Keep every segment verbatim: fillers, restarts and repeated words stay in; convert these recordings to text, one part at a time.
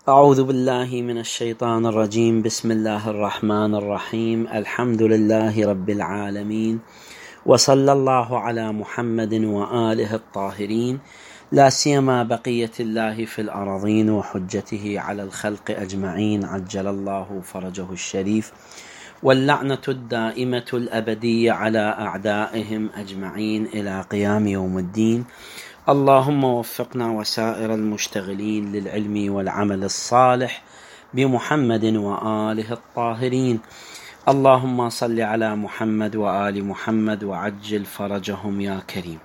أعوذ بالله من الشيطان الرجيم. بسم الله الرحمن الرحيم. الحمد لله رب العالمين، وصلى الله على محمد وآله الطاهرين، لا سيما بقية الله في الأراضين وحجته على الخلق أجمعين، عجل الله فرجه الشريف، واللعنة الدائمة الأبدية على أعدائهم أجمعين إلى قيام يوم الدين. اللهم وفقنا وسائر المشتغلين للعلم والعمل الصالح بمحمد وآله الطاهرين. اللهم صل على محمد وآل محمد وعجل فرجهم يا كريم.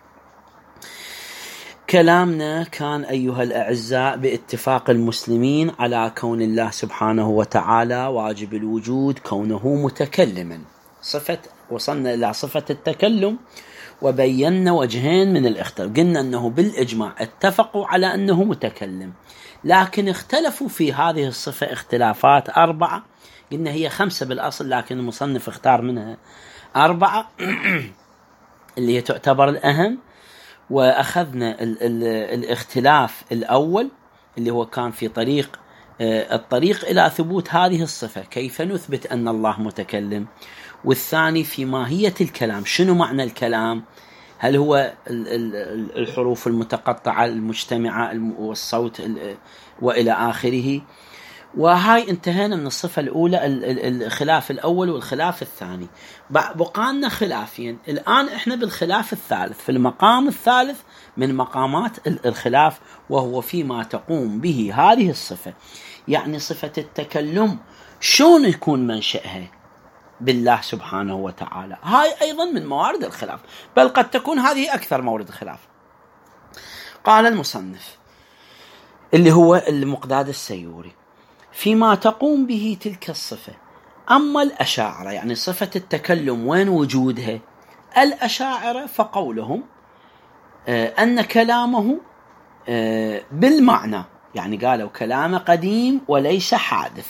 كلامنا كان أيها الأعزاء باتفاق المسلمين على كون الله سبحانه وتعالى واجب الوجود، كونه متكلما. صفة وصلنا إلى صفة التكلم وبينا وجهين من الاختلاف. قلنا أنه بالإجماع اتفقوا على أنه متكلم، لكن اختلفوا في هذه الصفة اختلافات أربعة. قلنا هي خمسة بالأصل، لكن المصنف اختار منها أربعة اللي هي تعتبر الأهم. وأخذنا ال ال الاختلاف الأول اللي هو كان في طريق الطريق إلى ثبوت هذه الصفة، كيف نثبت أن الله متكلم. والثاني في ماهية الكلام، شنو معنى الكلام؟ هل هو الحروف المتقطعة المجتمعة والصوت وإلى آخره. وهاي انتهينا من الصفة الأولى، الخلاف الأول والخلاف الثاني. بقانا خلافين الآن، إحنا بالخلاف الثالث، في المقام الثالث من مقامات الخلاف، وهو فيما تقوم به هذه الصفة، يعني صفة التكلم شون يكون منشأها بالله سبحانه وتعالى. هاي أيضا من موارد الخلاف، بل قد تكون هذه أكثر مورد الخلاف. قال المصنف اللي هو المقداد السيوري: فيما تقوم به تلك الصفة. أما الأشاعرة، يعني صفة التكلم وين وجودها؟ الأشاعرة فقولهم أن كلامه بالمعنى، يعني قالوا كلام قديم وليس حادث.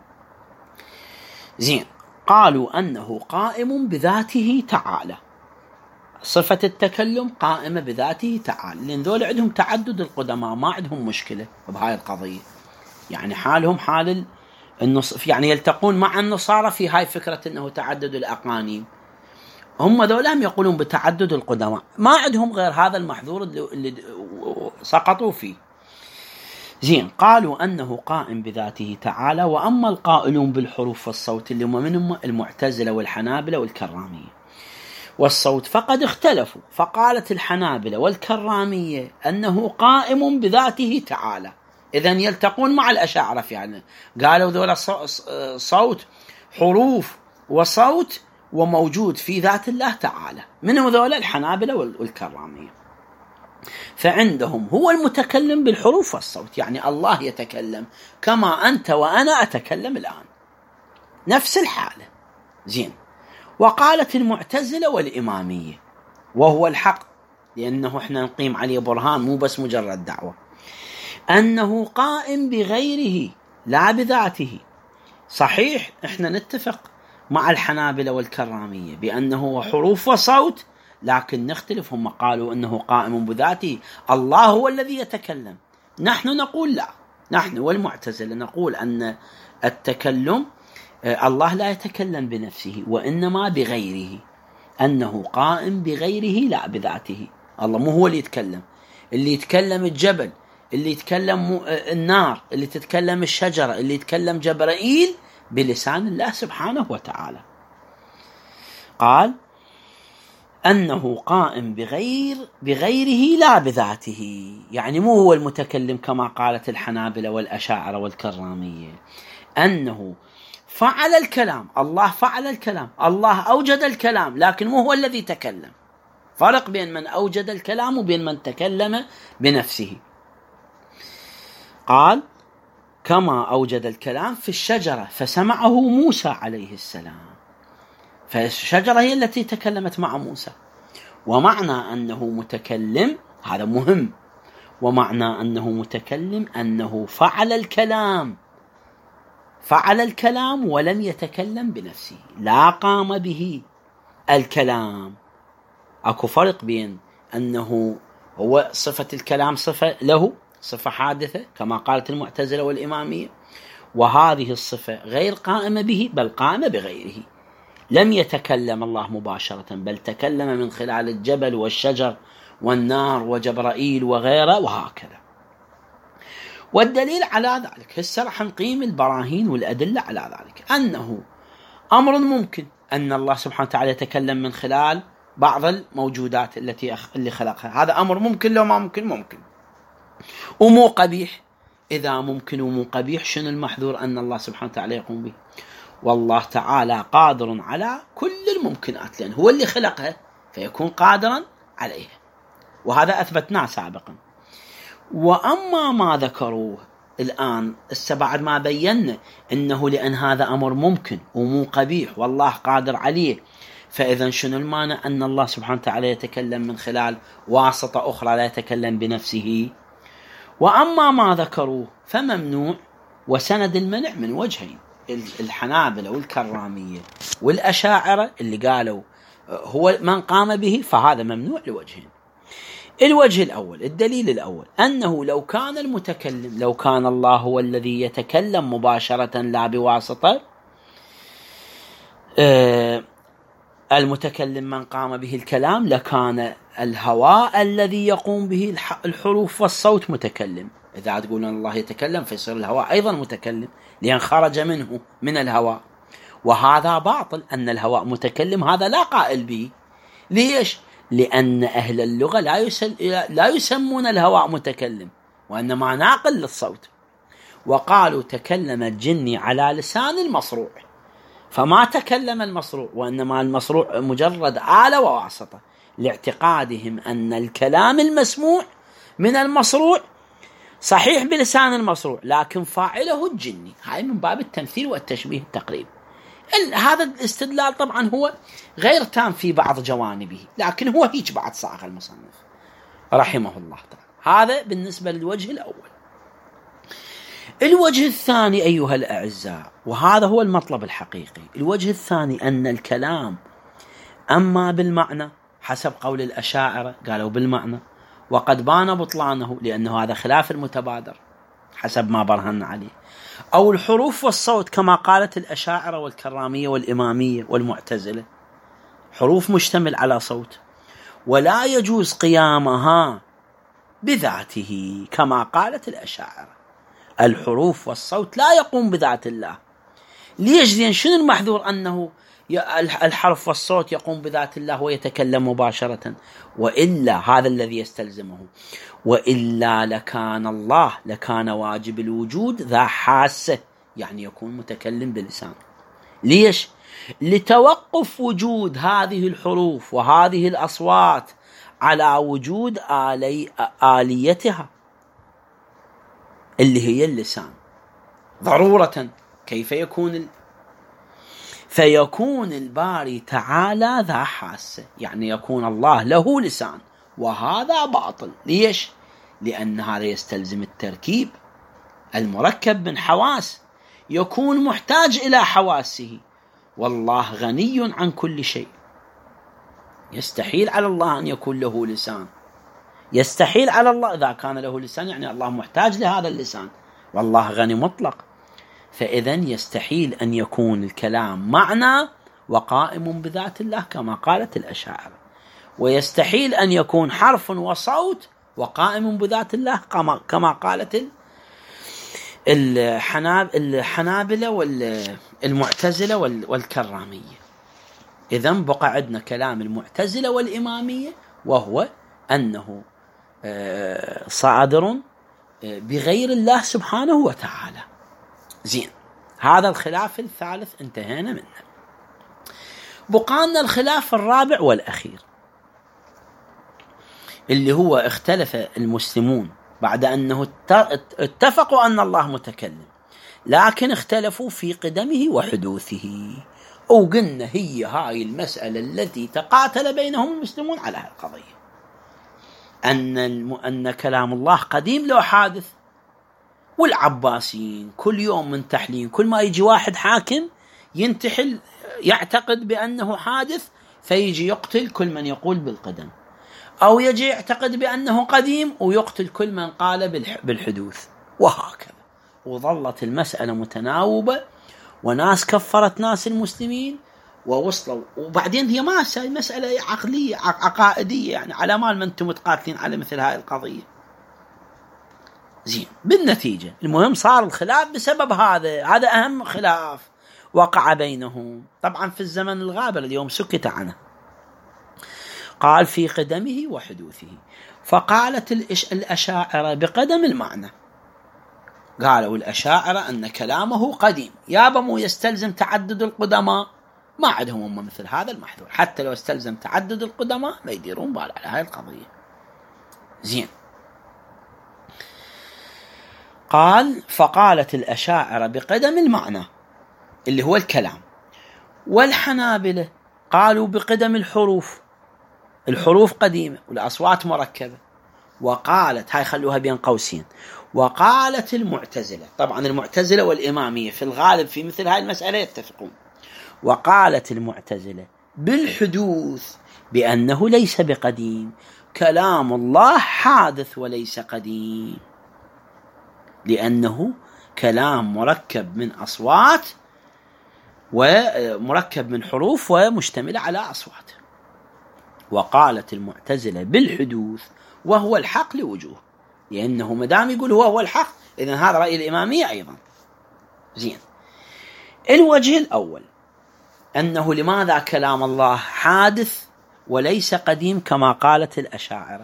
زين، قالوا أنه قائم بذاته تعالى. صفة التكلم قائمة بذاته تعالى، لأن ذول عندهم تعدد القدماء، ما عندهم مشكلة بهاي القضية، يعني حالهم حال النص، يعني يلتقون مع النصارى في هاي فكرة أنه تعدد الأقانيم. هم ذولهم يقولون بتعدد القدماء، ما عندهم غير هذا المحظور اللي سقطوا فيه. زين، قالوا أنه قائم بذاته تعالى. وأما القائلون بالحروف والصوت اللي هم منهم المعتزلة والحنابلة والكرامية والصوت فقد اختلفوا، فقالت الحنابلة والكرامية أنه قائم بذاته تعالى. إذن يلتقون مع الأشاعرة في يعني، قالوا ذولا صوت حروف وصوت وموجود في ذات الله تعالى، منهم ذولا الحنابلة والكرامية. فعندهم هو المتكلم بالحروف والصوت، يعني الله يتكلم كما أنت وأنا أتكلم الآن، نفس الحالة. زين، وقالت المعتزلة والإمامية، وهو الحق لأنه احنا نقيم عليه برهان مو بس مجرد دعوة، أنه قائم بغيره لا بذاته. صحيح احنا نتفق مع الحنابلة والكرامية بأنه حروف وصوت، لكن نختلف. هم قالوا أنه قائم بذاته، الله هو الذي يتكلم، نحن نقول لا. نحن والمعتزلة نقول أن التكلم الله لا يتكلم بنفسه وإنما بغيره، أنه قائم بغيره لا بذاته. الله مو هو اللي يتكلم، اللي يتكلم الجبل، اللي يتكلم النار، اللي تتكلم الشجرة، اللي يتكلم جبرائيل بلسان الله سبحانه وتعالى. قال أنه قائم بغير بغيره لا بذاته، يعني مو هو المتكلم كما قالت الحنابلة والأشاعرة والكرامية، أنه فعل الكلام. الله فعل الكلام، الله أوجد الكلام، لكن مو هو الذي تكلم. فرق بين من أوجد الكلام وبين من تكلم بنفسه. قال كما أوجد الكلام في الشجرة فسمعه موسى عليه السلام، فالشجرة هي التي تكلمت مع موسى. ومعنى أنه متكلم هذا مهم، ومعنى أنه متكلم أنه فعل الكلام، فعل الكلام ولم يتكلم بنفسه، لا قام به الكلام. أكو فرق بين أنه هو صفة الكلام صفة له، صفة حادثة كما قالت المعتزلة والإمامية، وهذه الصفة غير قائمة به بل قائمة بغيره. لم يتكلم الله مباشرة بل تكلم من خلال الجبل والشجر والنار وجبرائيل وغيره وهكذا. والدليل على ذلك هسه راح نقيم البراهين والأدلة على ذلك، أنه أمر ممكن أن الله سبحانه وتعالى يتكلم من خلال بعض الموجودات التي اللي خلقها، هذا أمر ممكن لو ما ممكن ممكن، ومو قبيح. إذا ممكن ومو قبيح شنو المحذور أن الله سبحانه وتعالى يقوم به؟ والله تعالى قادر على كل الممكنات لأن هو اللي خلقها فيكون قادرا عليها، وهذا أثبتناه سابقا. وأما ما ذكروه الآن بعد ما بينا أنه لأن هذا أمر ممكن ومو قبيح والله قادر عليه، فإذا شنو المانع أن الله سبحانه وتعالى يتكلم من خلال واسطة أخرى لا يتكلم بنفسه؟ وأما ما ذكروه فممنوع، وسند المنع من وجهين، الحنابلة والكرامية والأشاعرة اللي قالوا هو من قام به فهذا ممنوع لوجهين. الوجه الأول، الدليل الأول، أنه لو كان المتكلم لو كان الله هو الذي يتكلم مباشرة لا بواسطة، آه المتكلم من قام به الكلام لكان الهواء الذي يقوم به الحروف والصوت متكلم. إذا تقول أن الله يتكلم فيصير الهواء أيضا متكلم لأن خرج منه من الهواء، وهذا باطل. أن الهواء متكلم هذا لا قائل به. ليش؟ لأن أهل اللغة لا, يسل... لا يسمون الهواء متكلم وإنما ناقل للصوت، وقالوا تكلم الجني على لسان المصروع، فما تكلم المصروع وإنما المصروع مجرد آلة وواسطة، لاعتقادهم أن الكلام المسموع من المصروع صحيح بلسان المصروع لكن فاعله الجني. هاي من باب التمثيل والتشبيه التقريب. هذا الاستدلال طبعا هو غير تام في بعض جوانبه، لكن هو هيك بعد صاغ المصنف رحمه الله تعالى. هذا بالنسبة للوجه الأول. الوجه الثاني أيها الأعزاء، وهذا هو المطلب الحقيقي، الوجه الثاني أن الكلام أما بالمعنى حسب قول الأشاعرة قالوا بالمعنى، وقد بان بطلانه لأنه هذا خلاف المتبادر حسب ما برهن عليه، أو الحروف والصوت كما قالت الأشاعرة والكرامية والإمامية والمعتزلة، حروف مشتمل على صوت ولا يجوز قيامها بذاته كما قالت الأشاعرة. الحروف والصوت لا يقوم بذات الله. ليش؟ لأن شنو المحذور أنه الحرف والصوت يقوم بذات الله ويتكلم مباشرة؟ وإلا هذا الذي يستلزمه، وإلا لكان الله لكان واجب الوجود ذا حاسة، يعني يكون متكلم بلسان. ليش؟ لتوقف وجود هذه الحروف وهذه الأصوات على وجود آلي آليتها اللي هي اللسان ضرورة. كيف يكون ال... فيكون الباري تعالى ذا حاسة، يعني يكون الله له لسان، وهذا باطل. ليش؟ لأن هذا يستلزم التركيب المركب من حواس، يكون محتاج إلى حواسه، والله غني عن كل شيء. يستحيل على الله أن يكون له لسان، يستحيل على الله. إذا كان له لسان يعني الله محتاج لهذا اللسان، والله غني مطلق. فإذن يستحيل أن يكون الكلام معنى وقائم بذات الله كما قالت الأشاعرة، ويستحيل أن يكون حرف وصوت وقائم بذات الله كما كما قالت الحنابلة والمعتزلة والكرامية. إذن بقى عندنا كلام المعتزلة والإمامية، وهو أنه صادر بغير الله سبحانه وتعالى. زين، هذا الخلاف الثالث انتهينا منه. بقانا الخلاف الرابع والأخير، اللي هو اختلف المسلمون بعد أنه اتفقوا أن الله متكلم، لكن اختلفوا في قدمه وحدوثه. وقلنا هي هاي المسألة التي تقاتل بينهم المسلمون على القضية، أن, أن كلام الله قديم له حادث. والعباسيين كل يوم من تحليل، كل ما يجي واحد حاكم ينتحل يعتقد بأنه حادث، فيجي يقتل كل من يقول بالقدم. أو يجي يعتقد بأنه قديم ويقتل كل من قال بالحدوث، وهكذا. وظلت المسألة متناوبة، وناس كفرت ناس المسلمين ووصلوا. وبعدين هي ما مسألة عقلية عقائدية، يعني على مال ما أنتم متقاتلين على مثل هاي القضية. زين، بالنتيجة المهم صار الخلاف بسبب هذا، هذا أهم خلاف وقع بينهم. طبعا في الزمن الغابر اليوم سكت عنه. قال في قدمه وحدوثه. فقالت الأشاعرة بقدم المعنى، قالوا الأشاعرة أن كلامه قديم، يابا مو يستلزم تعدد القدماء، ما عندهم هم مثل هذا المحذور، حتى لو استلزم تعدد القدماء ما يديرون بال على هاي القضية. زين، قال فقالت الأشاعرة بقدم المعنى اللي هو الكلام، والحنابلة قالوا بقدم الحروف، الحروف قديمة والأصوات مركبة. وقالت، هاي خلوها بين قوسين، وقالت المعتزلة، طبعا المعتزلة والإمامية في الغالب في مثل هاي المسألة يتفقون، وقالت المعتزلة بالحدوث بأنه ليس بقديم، كلام الله حادث وليس قديم، لأنه كلام مركب من أصوات ومركب من حروف ومشتمل على أصوات. وقالت المعتزلة بالحدوث وهو الحق لوجوه، لأنه مدام يقول هو هو الحق إذن هذا رأي الإمامية أيضا. زين، الوجه الأول أنه لماذا كلام الله حادث وليس قديم كما قالت الأشاعرة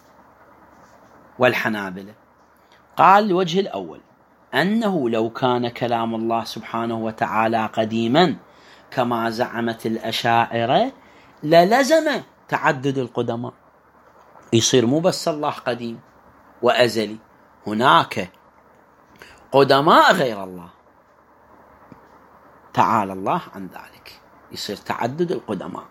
والحنابلة. قال الوجه الأول أنه لو كان كلام الله سبحانه وتعالى قديما كما زعمت الأشاعرة للزم تعدد القدماء، يصير مو بس الله قديم وأزلي، هناك قدماء غير الله، تعالى الله عن ذلك، يصير تعدد القدماء.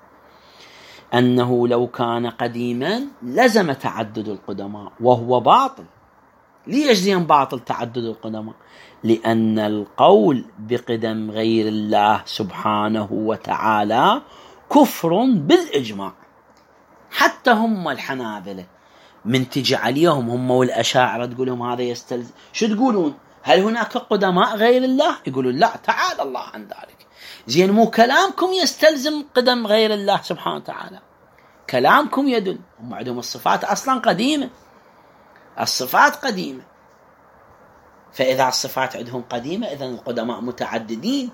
أنه لو كان قديما لزم تعدد القدماء، وهو باطل. ليش زين باطل تعدد القدماء؟ لأن القول بقدم غير الله سبحانه وتعالى كفر بالإجماع. حتى هم الحنابلة من تجي عليهم هم والأشاعرة تقول لهم هذا يستلزم، شو تقولون؟ هل هناك قدماء غير الله؟ يقولون لا، تعالى الله عن ذلك. زين، مو كلامكم يستلزم قدم غير الله سبحانه وتعالى، كلامكم يدل، هم عندهم الصفات أصلا قديمة، الصفات قديمة، فإذا الصفات عندهم قديمة إذن القدماء متعددين،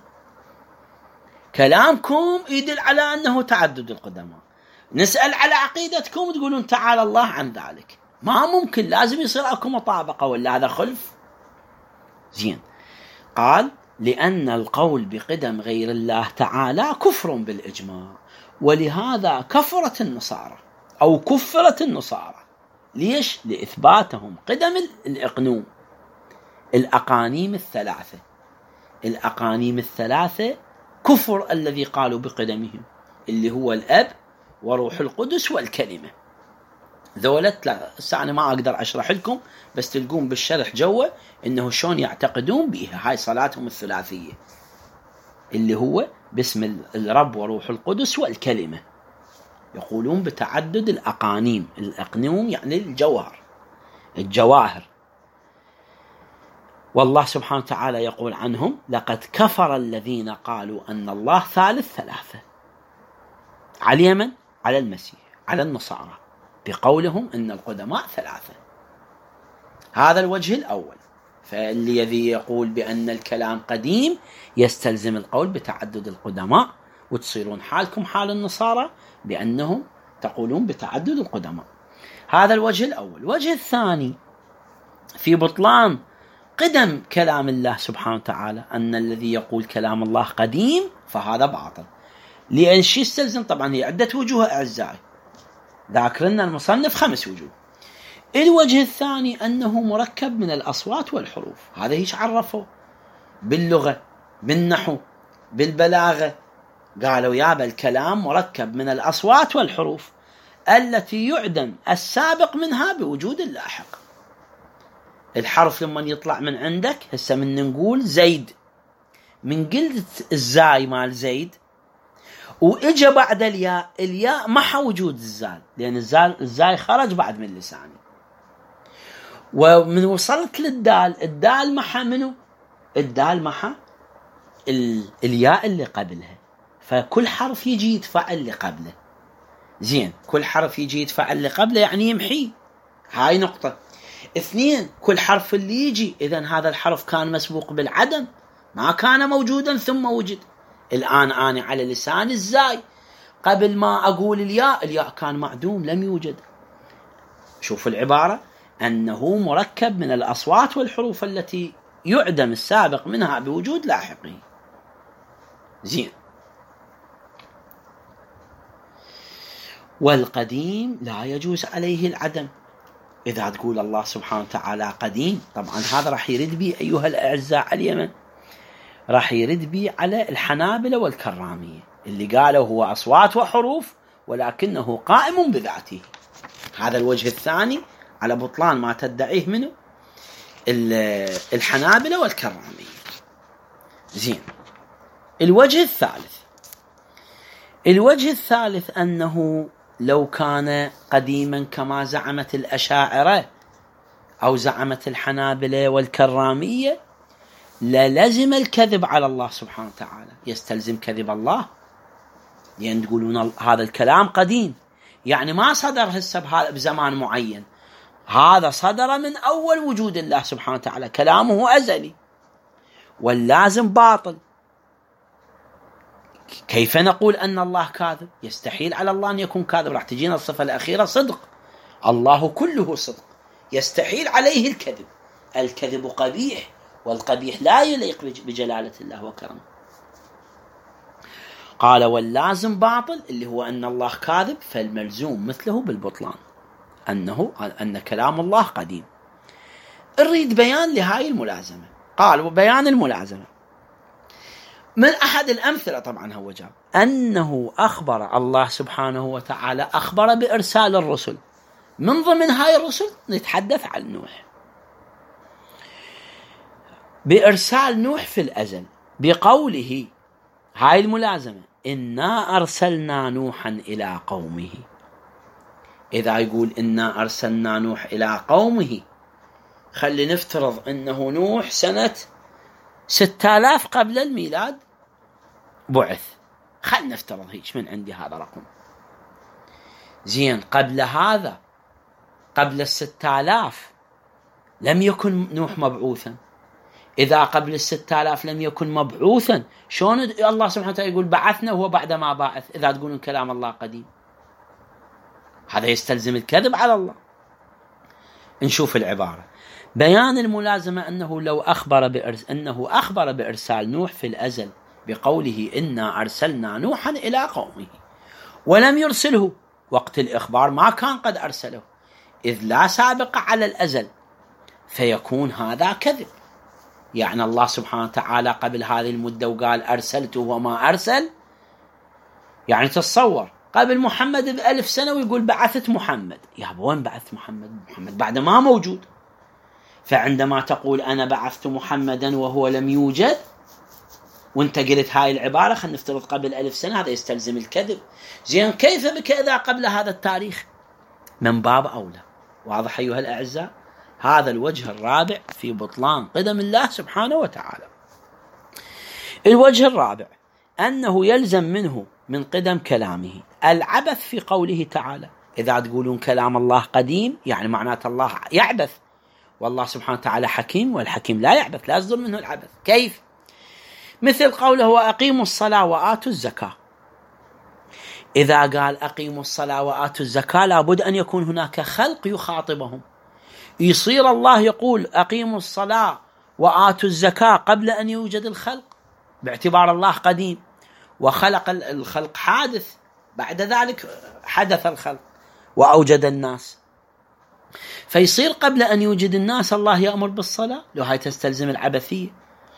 كلامكم يدل على أنه تعدد القدماء، نسأل على عقيدتكم تقولون تعالى الله عن ذلك، ما ممكن، لازم يصير أكو مطابقة ولا هذا خلف. زين، قال لأن القول بقدم غير الله تعالى كفر بالإجماع، ولهذا كفرت النصارى أو كفرت النصارى. ليش؟ لإثباتهم قدم الإقنوم، الأقانيم الثلاثة، الأقانيم الثلاثة كفر الذي قالوا بقدمهم، اللي هو الأب وروح القدس والكلمة. ذولت لا أنا ما أقدر أشرح لكم، بس تلقون بالشرح جوا إنه شون يعتقدون بها هاي صلاتهم الثلاثية، اللي هو باسم الرب وروح القدس والكلمة. يقولون بتعدد الأقانيم، الأقنوم يعني الجوهر، الجواهر. والله سبحانه وتعالى يقول عنهم لقد كفر الذين قالوا أن الله ثالث ثلاثة، على من؟ على المسيح، على النصارى، بقولهم أن القدماء ثلاثة. هذا الوجه الأول. فالذي يقول بأن الكلام قديم يستلزم القول بتعدد القدماء، وتصيرون حالكم حال النصارى بأنهم تقولون بتعدد القدماء. هذا الوجه الأول. الوجه الثاني في بطلان قدم كلام الله سبحانه وتعالى، أن الذي يقول كلام الله قديم فهذا باطل، لأن شيء يستلزم، طبعا هي عدة وجوه أعزائي، ذاكر لنا المصنف خمس وجوه. الوجه الثاني أنه مركب من الأصوات والحروف، هذا هيش عرفوا باللغة بالنحو بالبلاغة، قالوا يابا الكلام مركب من الأصوات والحروف التي يعدم السابق منها بوجود اللاحق. الحرف لما يطلع من عندك هسه من نقول زيد، من قلت الزاي مال زيد وإجا بعد الياء، الياء محى وجود الزال، لأن الزال الزاي خرج بعد من لساني. ومن وصلت للدال، الدال محى منه، الدال محى الياء اللي قبلها، فكل حرف يجي يدفع اللي قبله. زين، كل حرف يجي يدفع اللي قبله يعني يمحي، هاي نقطة. اثنين، كل حرف اللي يجي، إذن هذا الحرف كان مسبوق بالعدم، ما كان موجودا ثم وجد. الآن أنا على لسان الزاي، قبل ما أقول الياء، الياء كان معدوم لم يوجد. شوف العبارة، أنه مركب من الأصوات والحروف التي يعدم السابق منها بوجود لاحقه. زين. والقديم لا يجوز عليه العدم. إذا تقول الله سبحانه وتعالى قديم، طبعا هذا راح يرد بي أيها الأعزاء على اليمن، راح يرد بي على الحنابلة والكرامية اللي قالوا هو أصوات وحروف ولكنه قائم بذاته. هذا الوجه الثاني على بطلان ما تدعيه منه الحنابلة والكرامية. زين. الوجه الثالث، الوجه الثالث أنه لو كان قديما كما زعمت الأشاعرة أو زعمت الحنابلة والكرامية للزم الكذب على الله سبحانه وتعالى، يستلزم كذب الله، لأن تقولون هذا الكلام قديم، يعني ما صدر هسه بزمان معين، هذا صدر من أول وجود الله سبحانه وتعالى، كلامه أزلي، واللازم باطل. كيف نقول أن الله كاذب؟ يستحيل على الله أن يكون كاذب. راح تجينا الصفة الأخيرة صدق، الله كله صدق، يستحيل عليه الكذب، الكذب قبيح، والقبيح لا يليق بجلالة الله وكرمه. قال واللازم باطل، اللي هو أن الله كاذب، فالملزوم مثله بالبطلان، أنه أن كلام الله قديم. نريد بيان لهاي الملازمة. قال وبيان الملازمة من أحد الأمثلة، طبعا هو جاب أنه أخبر الله سبحانه وتعالى، أخبر بإرسال الرسل، من ضمن هاي الرسل نتحدث عن نوح، بإرسال نوح في الأزل بقوله، هاي الملازمة، إنا أرسلنا نوحا إلى قومه. إذا يقول إنا أرسلنا نوح إلى قومه، خلي نفترض أنه نوح سنة ستة آلاف قبل الميلاد بعث، خلنا نفترض هيك من عندي هذا رقم. زين، قبل هذا، قبل الستة آلاف لم يكن نوح مبعوثا. إذا قبل الستة آلاف لم يكن مبعوثا، شلون الله سبحانه وتعالى يقول بعثنا وهو بعد ما بعث؟ إذا تقولون كلام الله قديم، هذا يستلزم الكذب على الله. نشوف العبارة، بيان الملازمة أنه لو أخبر بإرس أنه أخبر بإرسال نوح في الأزل بقوله إنا أرسلنا نوحا إلى قومه، ولم يرسله وقت الإخبار، ما كان قد أرسله، إذ لا سابق على الأزل، فيكون هذا كذب. يعني الله سبحانه وتعالى قبل هذه المدة وقال أرسلته وما أرسل، يعني تصور قبل محمد بألف سنة ويقول بعثت محمد، يا وين بعثت محمد؟ محمد بعد ما موجود. فعندما تقول أنا بعثت محمدا وهو لم يوجد، وانت قلت هاي العبارة، خلينا نفترض قبل ألف سنة، هذا يستلزم الكذب. زين، كيف بك إذا قبل هذا التاريخ؟ من باب أولى. واضح أيها الأعزاء؟ هذا الوجه الرابع في بطلان قدم الله سبحانه وتعالى. الوجه الرابع أنه يلزم منه من قدم كلامه العبث في قوله تعالى. إذا تقولون كلام الله قديم، يعني معناته الله يعبث، والله سبحانه وتعالى حكيم، والحكيم لا يعبث، لا يصدر منه العبث. كيف؟ مثل قوله وأقيموا الصلاة وآتوا الزكاة. إذا قال أقيموا الصلاة وآتوا الزكاة، لابد أن يكون هناك خلق يخاطبهم، يصير الله يقول أقيموا الصلاة وآتوا الزكاة قبل أن يوجد الخلق، باعتبار الله قديم، وخلق الخلق حادث، بعد ذلك حدث الخلق وأوجد الناس، فيصير قبل أن يوجد الناس الله يأمر بالصلاة، لو هاي تستلزم العبثية.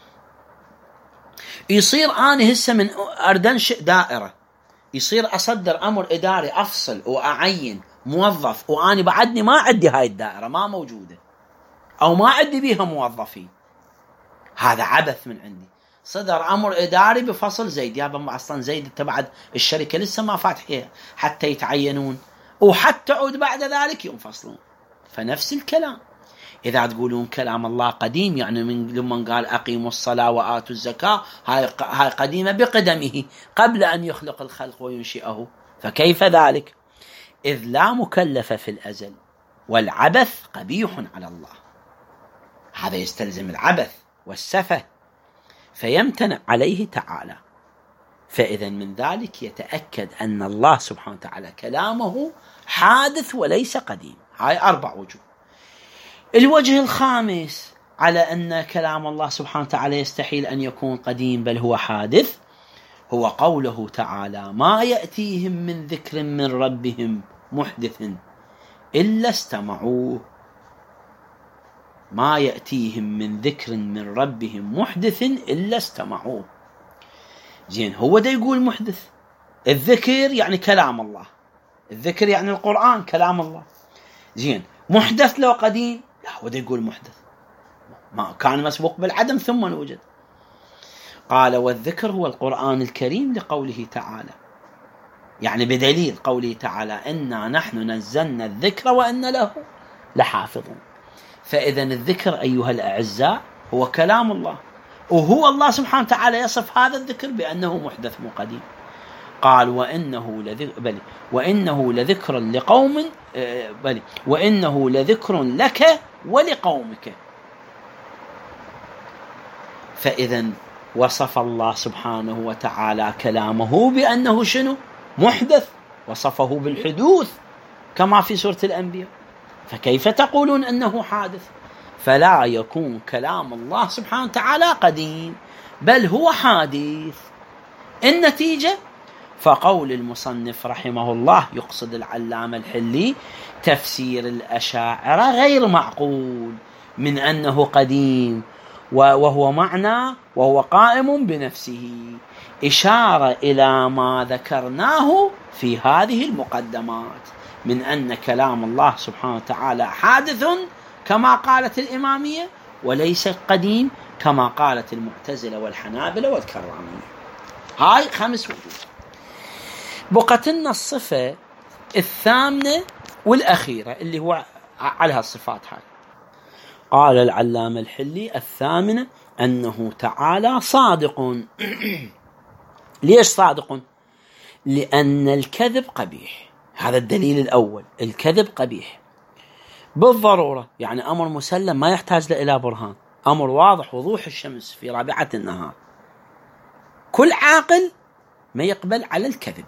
يصير أنا هسه من أردنشئ دائرة، يصير أصدر أمر إداري، أفصل وأعين موظف، وأنا بعدني ما عندي هاي الدائرة، ما موجودة، أو ما عندي بيها موظفين، هذا عبث من عندي. صدر أمر إداري بفصل زيد، يابا أصلا زيد تبع الشركة لسه ما فاتحيها حتى يتعينون، وحتى عود بعد ذلك ينفصلون. فنفس الكلام إذا تقولون كلام الله قديم، يعني من لما قال أقيموا الصلاة وآتوا الزكاة، هاي هاي قديمة بقدمه قبل أن يخلق الخلق وينشئه، فكيف ذلك؟ إذ لا مكلف في الأزل، والعبث قبيح على الله، هذا يستلزم العبث والسفه فيمتنع عليه تعالى. فإذا من ذلك يتأكد أن الله سبحانه وتعالى كلامه حادث وليس قديم. هاي أربع وجوه. الوجه الخامس على أن كلام الله سبحانه وتعالى يستحيل أن يكون قديم بل هو حادث، هو قوله تعالى: ما يأتيهم من ذكر من ربهم محدث إلا استمعوه. ما يأتيهم من ذكر من ربهم محدث إلا استمعوه. زين، هو ده يقول محدث. الذكر يعني كلام الله، الذكر يعني القرآن كلام الله. زين، محدث لو قديم؟ لا، هو ده يقول محدث، ما كان مسبوق بالعدم ثم وجد. قال: والذكر هو القرآن الكريم لقوله تعالى، يعني بدليل قوله تعالى: إنا نحن نزلنا الذكر وإنا له لحافظون. فإذا الذكر أيها الأعزاء هو كلام الله، وهو الله سبحانه وتعالى يصف هذا الذكر بأنه محدث مو قديم. قال: وإنه لذكر بل وإنه لذكر لقوم بل وإنه لذكر لك ولقومك. فإذا وصف الله سبحانه وتعالى كلامه بأنه شنو؟ محدث، وصفه بالحدوث كما في سورة الأنبياء، فكيف تقولون أنه حادث؟ فلا يكون كلام الله سبحانه وتعالى قديم بل هو حادث. النتيجة فقول المصنف رحمه الله، يقصد العلامة الحلي، تفسير الأشاعرة غير معقول من أنه قديم وهو معنى وهو قائم بنفسه، إشارة إلى ما ذكرناه في هذه المقدمات من أن كلام الله سبحانه وتعالى حادث كما قالت الإمامية، وليس قديم كما قالت المعتزلة والحنابلة والكرامية. هاي خمس وجوه. بقت لنا الصفة الثامنة والأخيرة اللي هو على الصفات هاي. قال العلامة الحلي: الثامنة أنه تعالى صادق. ليش صادق؟ لأن الكذب قبيح. هذا الدليل الأول، الكذب قبيح بالضرورة، يعني أمر مسلم ما يحتاج إلى برهان، أمر واضح وضوح الشمس في رابعة النهار. كل عاقل ما يقبل على الكذب.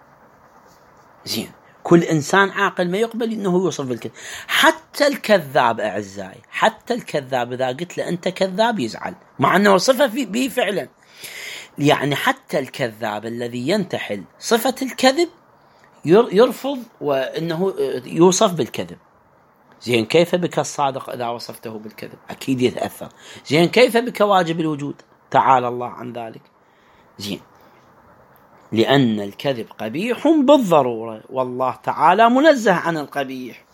زين، كل إنسان عاقل ما يقبل إنه يوصف بالكذب. حتى الكذاب أعزائي، حتى الكذاب إذا قلت له أنت كذاب يزعل، مع أنه صفة به فعلا. يعني حتى الكذاب الذي ينتحل صفة الكذب يرفض وإنه يوصف بالكذب. زين، كيف بك الصادق إذا وصفته بالكذب؟ أكيد يتأثر. زين، كيف بك واجب الوجود؟ تعالى الله عن ذلك. زين، لأن الكذب قبيح بالضرورة، والله تعالى منزه عن القبيح،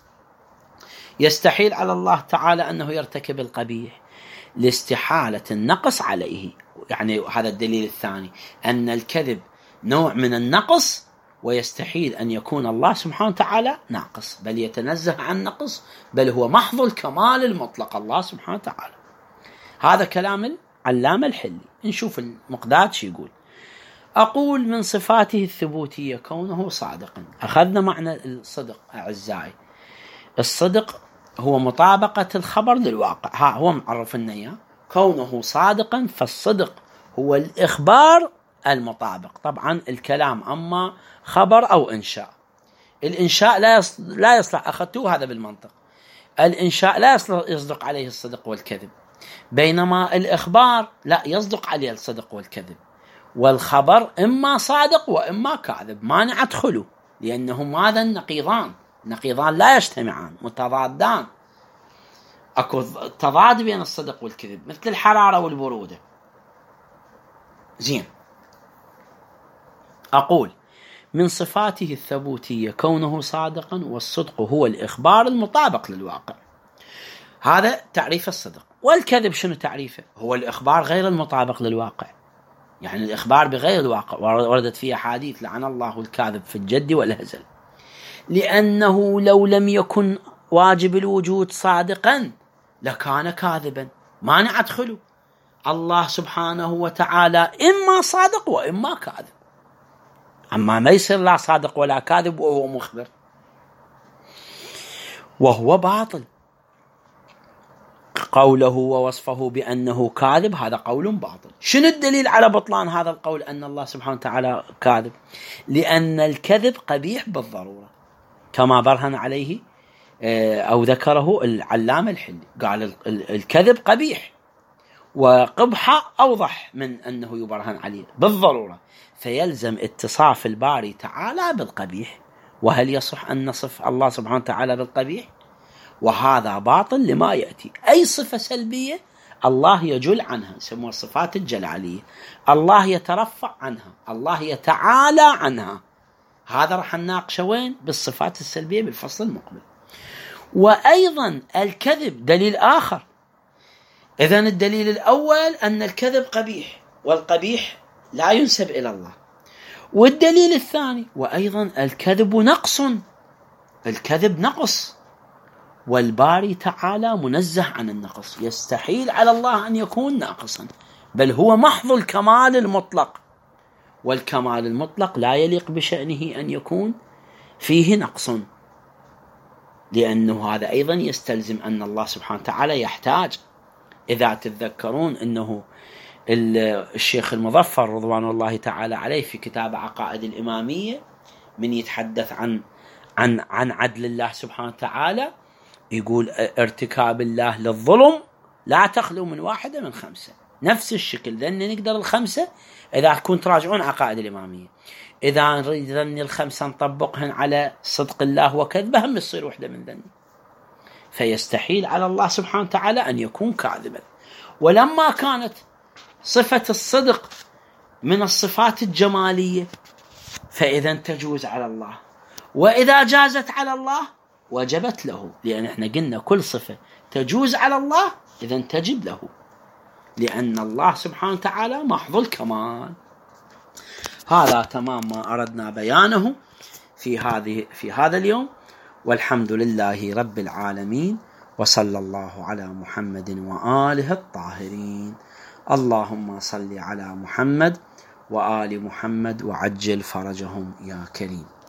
يستحيل على الله تعالى أنه يرتكب القبيح لاستحالة النقص عليه. يعني هذا الدليل الثاني، أن الكذب نوع من النقص، ويستحيل أن يكون الله سبحانه وتعالى ناقص، بل يتنزه عن نقص، بل هو محض الكمال المطلق الله سبحانه وتعالى. هذا كلام العلامة الحلي. نشوف المقداد شو يقول. أقول: من صفاته الثبوتية كونه صادقا. أخذنا معنى الصدق أعزائي. الصدق هو مطابقة الخبر للواقع، ها هو معرف لنا إياه. كونه صادقا، فالصدق هو الإخبار المطابق. طبعا الكلام أما خبر أو إنشاء، الإنشاء لا لا يصلح، أخذتوه هذا بالمنطق. الإنشاء لا يصدق عليه الصدق والكذب، بينما الإخبار لا يصدق عليه الصدق والكذب. والخبر إما صادق وإما كاذب، ما ندخله، لأنهم هذا النقيضان، نقيضان لا يجتمعان، متضادان، أكو تضاد بين الصدق والكذب، مثل الحرارة والبرودة. زين، أقول: من صفاته الثبوتية كونه صادقا، والصدق هو الإخبار المطابق للواقع. هذا تعريف الصدق. والكذب شنو تعريفه؟ هو الإخبار غير المطابق للواقع. يعني الإخبار بغير الواقع وردت فيه أحاديث لعن الله الكاذب في الجد والهزل، لأنه لو لم يكن واجب الوجود صادقا لكان كاذبا، ما ندخله. الله سبحانه وتعالى إما صادق وإما كاذب، أما ما يصير لا صادق ولا كاذب وهو مخبر، وهو باطل. قوله ووصفه بأنه كاذب هذا قول باطل. شنو الدليل على بطلان هذا القول أن الله سبحانه وتعالى كاذب؟ لأن الكذب قبيح بالضرورة، كما برهن عليه أو ذكره العلام الحلي، قال الكذب قبيح وقبحة أوضح من أنه يبرهن عليه بالضرورة، فيلزم اتصاف الباري تعالى بالقبيح. وهل يصح أن نصف الله سبحانه وتعالى بالقبيح؟ وهذا باطل لما يأتي. أي صفة سلبية الله يجل عنها يسموها الصفات الجلالية، الله يترفع عنها، الله يتعالى عنها، هذا راح نناقشه وين؟ بالصفات السلبية بالفصل المقبل. وأيضا الكذب دليل آخر. إذن الدليل الأول أن الكذب قبيح، والقبيح لا ينسب إلى الله. والدليل الثاني وأيضا الكذب نقص، الكذب نقص، والباري تعالى منزه عن النقص، يستحيل على الله أن يكون ناقصا، بل هو محض الكمال المطلق، والكمال المطلق لا يليق بشأنه أن يكون فيه نقص، لأنه هذا أيضا يستلزم أن الله سبحانه وتعالى يحتاج. إذا تتذكرون أنه الشيخ المظفر رضوان الله تعالى عليه في كتاب عقائد الإمامية من يتحدث عن عن عن عدل الله سبحانه وتعالى يقول ارتكاب الله للظلم لا تخلو من واحدة من خمسة، نفس الشكل ذن نقدر الخمسة إذا كنت تراجعون عقائد الإمامية، إذا نريد ذن الخمسة نطبقهن على صدق الله وكذبه هم يصير واحدة من ذن، فيستحيل على الله سبحانه وتعالى أن يكون كاذبا. ولما كانت صفة الصدق من الصفات الجمالية فإذا تجوز على الله، وإذا جازت على الله وجبت له، لأن احنا قلنا كل صفة تجوز على الله إذا تجب له، لأن الله سبحانه وتعالى محض الكمال. هذا تمام ما أردنا بيانه في هذه في هذا اليوم، والحمد لله رب العالمين، وصلى الله على محمد وآله الطاهرين. اللهم صل على محمد وآل محمد وعجل فرجهم يا كريم.